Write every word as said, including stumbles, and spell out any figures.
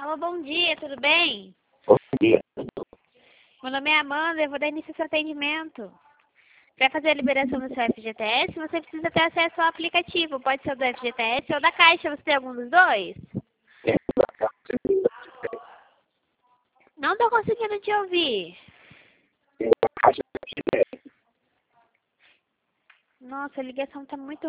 Alô, bom dia, tudo bem? Bom dia. Meu nome é Amanda, eu vou dar início ao seu atendimento. Para fazer a liberação do seu F G T S, você precisa ter acesso ao aplicativo. Pode ser o do F G T S ou da Caixa, você tem algum dos dois? Não estou conseguindo te ouvir. Nossa, a ligação está muito